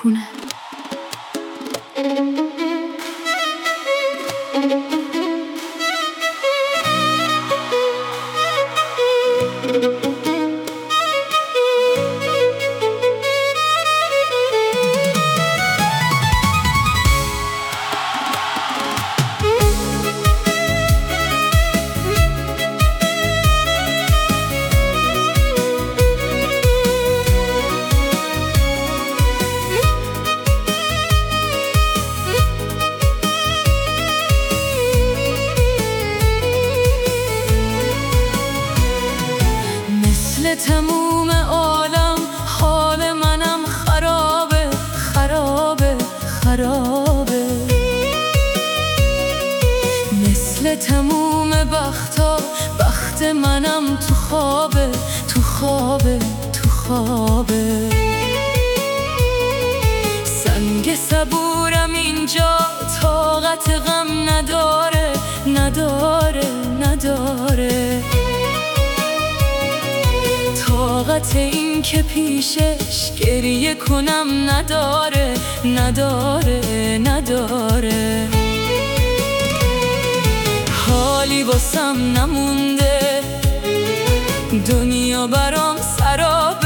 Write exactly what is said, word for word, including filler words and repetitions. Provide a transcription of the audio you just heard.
میخونه. تموم عالم حال منم خرابه خرابه خرابه، مثل تموم بختا بخت منم تو خوابه تو خوابه تو خوابه. سنگ صبورم اینجا طاقت غم نداره نداره نداره، طاقت این که پیشش گریه کنم نداره نداره نداره. حالی واسم نمونده، دنیا برام سرابه